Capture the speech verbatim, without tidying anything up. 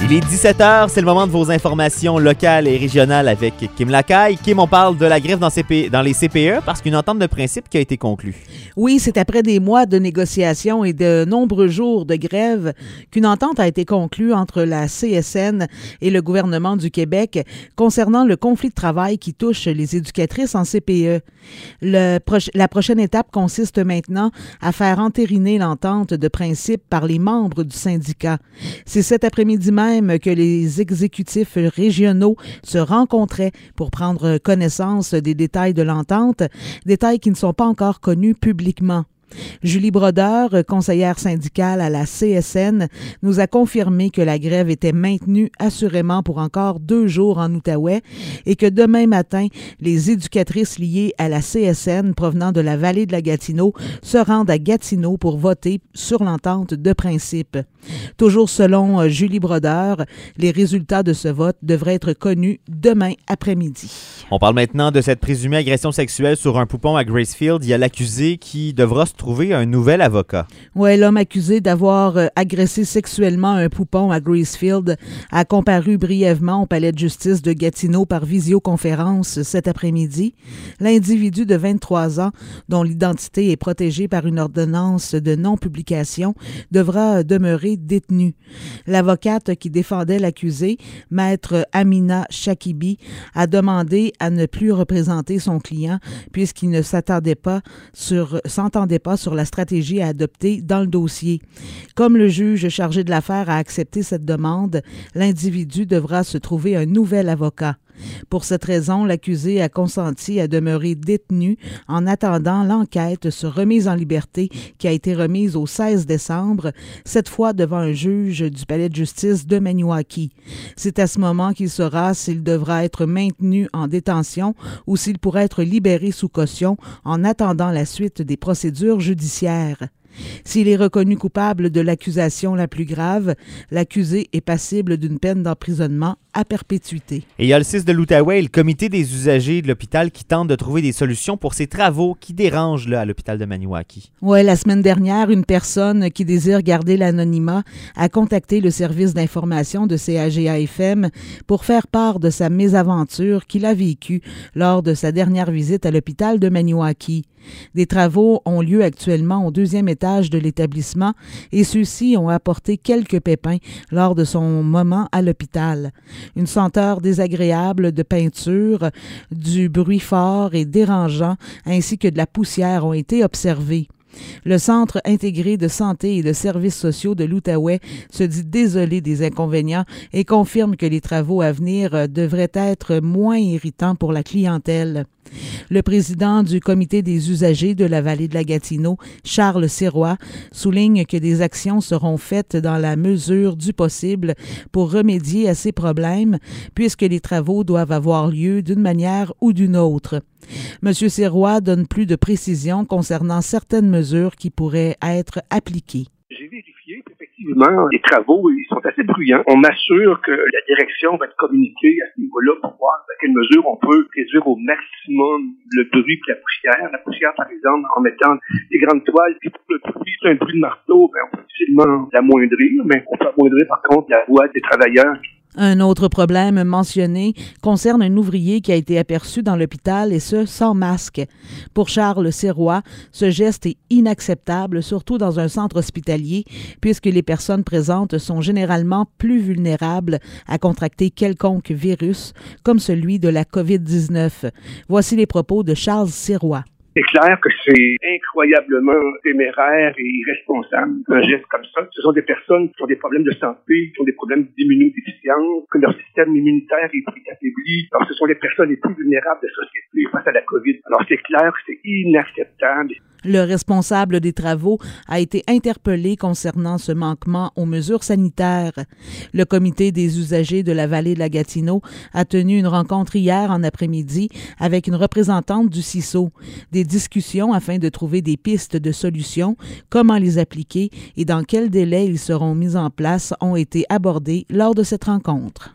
Il est dix-sept heures, c'est le moment de vos informations locales et régionales avec Kim Lacaille. Kim, on parle de la grève dans, C P... dans les C P E parce qu'une entente de principe qui a été conclue. Oui, c'est après des mois de négociations et de nombreux jours de grève qu'une entente a été conclue entre la C S N et le gouvernement du Québec concernant le conflit de travail qui touche les éducatrices en C P E. Le pro... La prochaine étape consiste maintenant à faire entériner l'entente de principe par les membres du syndicat. C'est cet après-midi même que les exécutifs régionaux se rencontraient pour prendre connaissance des détails de l'entente, détails qui ne sont pas encore connus publiquement. Julie Brodeur, conseillère syndicale à la C S N, nous a confirmé que la grève était maintenue assurément pour encore deux jours en Outaouais et que demain matin, les éducatrices liées à la C S N provenant de la vallée de la Gatineau se rendent à Gatineau pour voter sur l'entente de principe. Toujours selon Julie Brodeur, les résultats de ce vote devraient être connus demain après-midi. On parle maintenant de cette présumée agression sexuelle sur un poupon à Gracefield. Il y a l'accusé qui devra se trouver un nouvel avocat. Oui, l'homme accusé d'avoir agressé sexuellement un poupon à Gracefield a comparu brièvement au palais de justice de Gatineau par visioconférence cet après-midi. L'individu de vingt-trois ans, dont l'identité est protégée par une ordonnance de non-publication, devra demeurer détenu. L'avocate qui défendait l'accusé, maître Amina Chakibi, a demandé à ne plus représenter son client puisqu'il ne s'attendait pas sur, s'entendait pas sur la stratégie à adopter dans le dossier. Comme le juge chargé de l'affaire a accepté cette demande, l'individu devra se trouver un nouvel avocat. Pour cette raison, l'accusé a consenti à demeurer détenu en attendant l'enquête sur remise en liberté qui a été remise au seize décembre, cette fois devant un juge du palais de justice de Maniwaki. C'est à ce moment qu'il saura s'il devra être maintenu en détention ou s'il pourra être libéré sous caution en attendant la suite des procédures judiciaires. S'il est reconnu coupable de l'accusation la plus grave, l'accusé est passible d'une peine d'emprisonnement à perpétuité. Et il y a le six de l'Outaouais et le comité des usagers de l'hôpital qui tente de trouver des solutions pour ces travaux qui dérangent là, à l'hôpital de Maniwaki. Oui, la semaine dernière, une personne qui désire garder l'anonymat a contacté le service d'information de C A G A F M pour faire part de sa mésaventure qu'il a vécue lors de sa dernière visite à l'hôpital de Maniwaki. Des travaux ont lieu actuellement au deuxième étage de l'établissement et ceux-ci ont apporté quelques pépins lors de son moment à l'hôpital. Une senteur désagréable de peinture, du bruit fort et dérangeant ainsi que de la poussière ont été observés. Le Centre intégré de santé et de services sociaux de l'Outaouais se dit désolé des inconvénients et confirme que les travaux à venir devraient être moins irritants pour la clientèle. Le président du comité des usagers de la vallée de la Gatineau, Charles Sirois, souligne que des actions seront faites dans la mesure du possible pour remédier à ces problèmes, puisque les travaux doivent avoir lieu d'une manière ou d'une autre. M. Sirois donne plus de précisions concernant certaines mesures qui pourraient être appliquées. J'ai vérifié, effectivement, les travaux, ils sont assez bruyants. On m'assure que la direction va être communiquée à ce niveau-là pour voir à quelle mesure on peut réduire au maximum le bruit et la poussière. La poussière, par exemple, en mettant des grandes toiles, puis pour le bruit, c'est un bruit de marteau, ben, on peut difficilement l'amoindrir, mais on peut amoindrir, par contre, la voix des travailleurs. Un autre problème mentionné concerne un ouvrier qui a été aperçu dans l'hôpital et ce, sans masque. Pour Charles Sirois, ce geste est inacceptable, surtout dans un centre hospitalier, puisque les personnes présentes sont généralement plus vulnérables à contracter quelconque virus, comme celui de la covid dix-neuf. Voici les propos de Charles Sirois. C'est clair que c'est incroyablement téméraire et irresponsable, un geste comme ça. Ce sont des personnes qui ont des problèmes de santé, qui ont des problèmes d'immunodéficience, que leur système immunitaire est plus affaibli. Alors, ce sont les personnes les plus vulnérables de la société face à la COVID. Alors, c'est clair que c'est inacceptable. Le responsable des travaux a été interpellé concernant ce manquement aux mesures sanitaires. Le comité des usagers de la vallée de la Gatineau a tenu une rencontre hier en après-midi avec une représentante du C I S O. Des discussions afin de trouver des pistes de solutions, comment les appliquer et dans quel délai ils seront mis en place ont été abordées lors de cette rencontre.